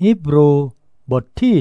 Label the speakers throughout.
Speaker 1: ฮีบรูบทที่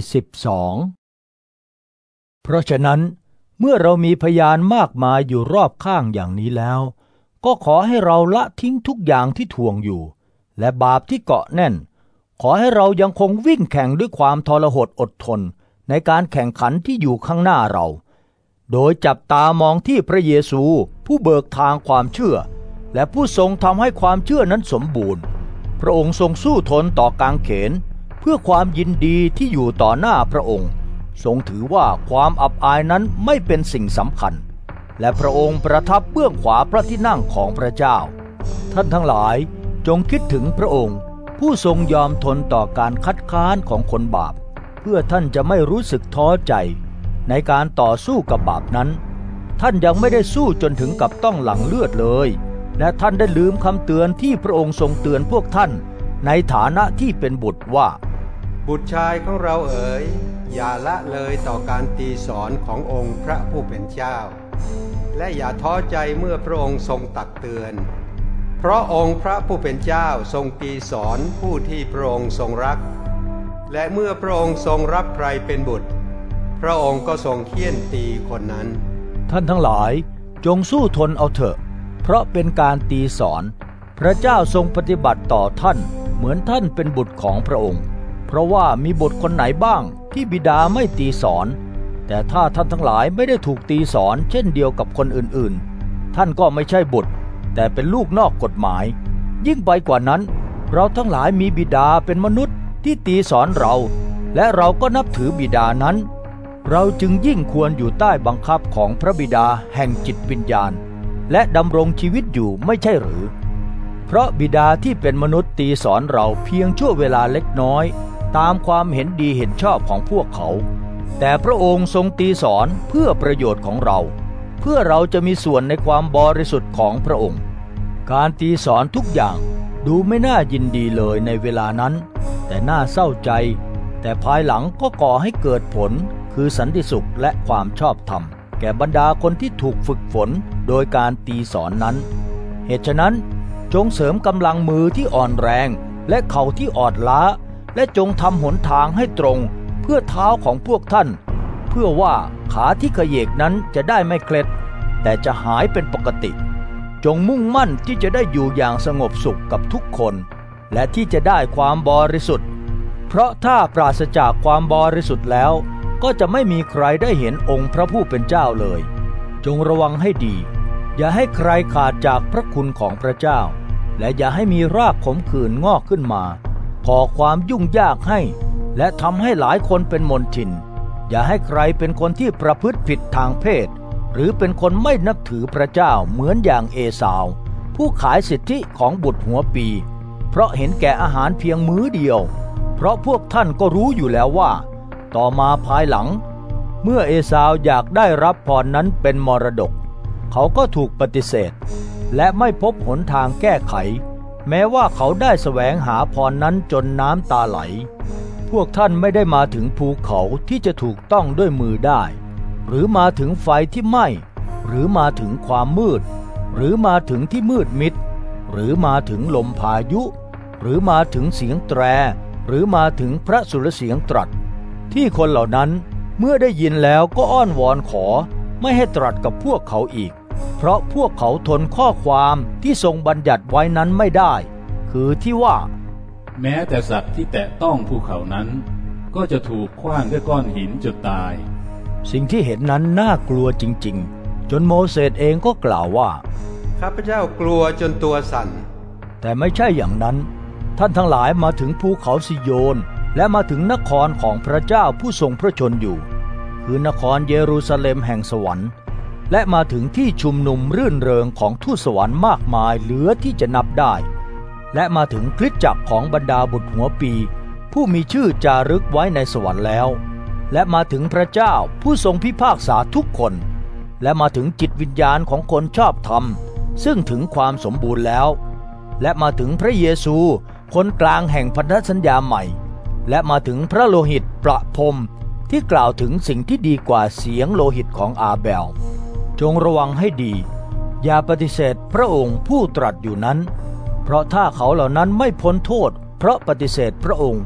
Speaker 1: 12เพราะฉะนั้นเมื่อเรามีพยานมากมายอยู่รอบข้างอย่างนี้แล้วก็ขอให้เราละทิ้งทุกอย่างที่ถ่วงอยู่และบาปที่เกาะแน่นขอให้เรายังคงวิ่งแข่งด้วยความทรหดอดทนในการแข่งขันที่อยู่ข้างหน้าเราโดยจับตามองที่พระเยซูผู้เบิกทางความเชื่อและผู้ทรงทำให้ความเชื่อนั้นสมบูรณ์พระองค์ทรงสู้ทนต่อกางเขนเพื่อความยินดีที่อยู่ต่อหน้าพระองค์ทรงถือว่าความอับอายนั้นไม่เป็นสิ่งสำคัญและพระองค์ประทับเบื้องขวาพระที่นั่งของพระเจ้าท่านทั้งหลายจงคิดถึงพระองค์ผู้ทรงยอมทนต่อการคัดค้านของคนบาปเพื่อท่านจะไม่รู้สึกท้อใจในการต่อสู้กับบาปนั้นท่านยังไม่ได้สู้จนถึงกับต้องหลั่งเลือดเลยและท่านได้ลืมคำเตือนที่พระองค์ทรงเตือนพวกท่านในฐานะที่เป็นบุตรว่า
Speaker 2: บุตรชายของเราเอ๋ยอย่าละเลยต่อการตีสอนขององค์พระผู้เป็นเจ้าและอย่าท้อใจเมื่อพระองค์ทรงตักเตือนเพราะองค์พระผู้เป็นเจ้าทรงตีสอนผู้ที่พระองค์ทรงรักและเมื่อพระองค์ทรงรับใครเป็นบุตรพระองค์ก็ทรงเฆี่ยนตีคนนั้น
Speaker 1: ท่านทั้งหลายจงสู้ทนเอาเถอะเพราะเป็นการตีสอนพระเจ้าทรงปฏิบัติต่อท่านเหมือนท่านเป็นบุตรของพระองค์เพราะว่ามีบุตรคนไหนบ้างที่บิดาไม่ตีสอนแต่ถ้าท่านทั้งหลายไม่ได้ถูกตีสอนเช่นเดียวกับคนอื่นๆท่านก็ไม่ใช่บุตรแต่เป็นลูกนอกกฎหมายยิ่งไปกว่านั้นเราทั้งหลายมีบิดาเป็นมนุษย์ที่ตีสอนเราและเราก็นับถือบิดานั้นเราจึงยิ่งควรอยู่ใต้บังคับของพระบิดาแห่งจิตวิญญาณและดำรงชีวิตอยู่ไม่ใช่หรือเพราะบิดาที่เป็นมนุษย์ตีสอนเราเพียงชั่วเวลาเล็กน้อยตามความเห็นดีเห็นชอบของพวกเขาแต่พระองค์ทรงตีสอนเพื่อประโยชน์ของเราเพื่อเราจะมีส่วนในความบริสุทธิ์ของพระองค์การตีสอนทุกอย่างดูไม่น่ายินดีเลยในเวลานั้นแต่น่าเศร้าใจแต่ภายหลังก็ก่อให้เกิดผลคือสันติสุขและความชอบธรรมแก่บรรดาคนที่ถูกฝึกฝนโดยการตีสอนนั้นเหตุฉะนั้นจงเสริมกำลังมือที่อ่อนแรงและเข่าที่อ่อนล้าและจงทำหนทางให้ตรงเพื่อเท้าของพวกท่านเพื่อว่าขาที่เขยกนั้นจะได้ไม่เคล็ดแต่จะหายเป็นปกติจงมุ่งมั่นที่จะได้อยู่อย่างสงบสุขกับทุกคนและที่จะได้ความบริสุทธิ์เพราะถ้าปราศจากความบริสุทธิ์แล้วก็จะไม่มีใครได้เห็นองค์พระผู้เป็นเจ้าเลยจงระวังให้ดีอย่าให้ใครขาดจากพระคุณของพระเจ้าและอย่าให้มีรากขมขื่นงอกขึ้นมาก่อความยุ่งยากให้และทำให้หลายคนเป็นมนทินอย่าให้ใครเป็นคนที่ประพฤติผิดทางเพศหรือเป็นคนไม่นับถือพระเจ้าเหมือนอย่างเอสาวผู้ขายสิทธิของบุตรหัวปีเพราะเห็นแก่อาหารเพียงมื้อเดียวเพราะพวกท่านก็รู้อยู่แล้วว่าต่อมาภายหลังเมื่อเอสาวอยากได้รับพรนั้นเป็นมรดกเขาก็ถูกปฏิเสธและไม่พบหนทางแก้ไขแม้ว่าเขาได้แสวงหาพรนั้นจนน้ำตาไหลพวกท่านไม่ได้มาถึงภูเขาที่จะถูกต้องด้วยมือได้หรือมาถึงไฟที่ไหม้หรือมาถึงความมืดหรือมาถึงที่มืดมิดหรือมาถึงลมพายุหรือมาถึงเสียงแตรหรือมาถึงพระสุรเสียงตรัสที่คนเหล่านั้นเมื่อได้ยินแล้วก็อ้อนวอนขอไม่ให้ตรัสกับพวกเขาอีกเพราะพวกเขาทนข้อความที่ทรงบัญญัติไว้นั้นไม่ได้คือที่ว่า
Speaker 3: แม้แต่สัตว์ที่แตะต้องภูเขานั้นก็จะถูกขว้างด้วยก้อนหินจนตาย
Speaker 1: สิ่งที่เห็นนั้นน่ากลัวจริงๆจนโมเสสเองก็กล่าวว่า
Speaker 2: ข้าพเจ้ากลัวจนตัวสั่น
Speaker 1: แต่ไม่ใช่อย่างนั้นท่านทั้งหลายมาถึงภูเขาซิโยนและมาถึงนครของพระเจ้าผู้ทรงพระชนอยู่คือนครเยรูซาเล็มแห่งสวรรค์และมาถึงที่ชุมนุมรื่นเริงของทูตสวรรค์มากมายเหลือที่จะนับได้และมาถึงคริสตจักรของบรรดาบุตรหัวปีผู้มีชื่อจารึกไว้ในสวรรค์แล้วและมาถึงพระเจ้าผู้ทรงพิพากษาทุกคนและมาถึงจิตวิญญาณของคนชอบธรรมซึ่งถึงความสมบูรณ์แล้วและมาถึงพระเยซูคนกลางแห่งพันธสัญญาใหม่และมาถึงพระโลหิตประพรมที่กล่าวถึงสิ่งที่ดีกว่าเสียงโลหิตของอาเบลจงระวังให้ดีอย่าปฏิเสธพระองค์ผู้ตรัสอยู่นั้นเพราะถ้าเขาเหล่านั้นไม่พ้นโทษเพราะปฏิเสธพระองค์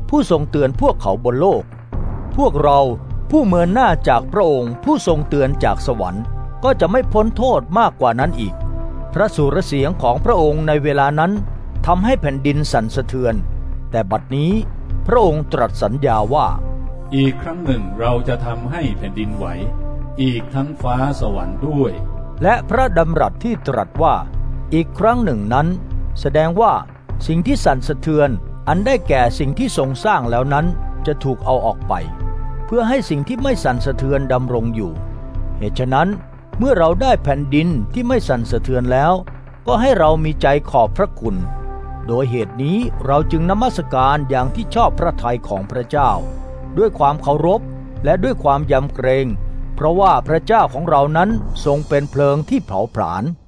Speaker 1: ผู้ทรงเตือนพวกเขาบนโลกพวกเราผู้เมินหน้าจากพระองค์ผู้ทรงเตือนจากสวรรค์ก็จะไม่พ้นโทษมากกว่านั้นอีกพระสุรเสียงของพระองค์ในเวลานั้นทำให้แผ่นดินสั่นสะเทือนแต่บัดนี้พระองค์ตรัสสัญญาว่า
Speaker 3: อีกครั้งหนึ่งเราจะทำให้แผ่นดินไหวอีกทั้งฟ้าสวรรค์ด้วย
Speaker 1: และพระดำรัสที่ตรัสว่าอีกครั้งหนึ่งนั้นแสดงว่าสิ่งที่สั่นสะเทือนอันได้แก่สิ่งที่ทรงสร้างแล้วนั้นจะถูกเอาออกไปเพื่อให้สิ่งที่ไม่สั่นสะเทือนดำรงอยู่เหตุฉะนั้นเมื่อเราได้แผ่นดินที่ไม่สั่นสะเทือนแล้วก็ให้เรามีใจขอบพระคุณโดยเหตุนี้เราจึงนมัสการอย่างที่ชอบพระทัยของพระเจ้าด้วยความเคารพและด้วยความยำเกรงเพราะว่าพระเจ้าของเรานั้นทรงเป็นเพลิงที่เผาผลาญ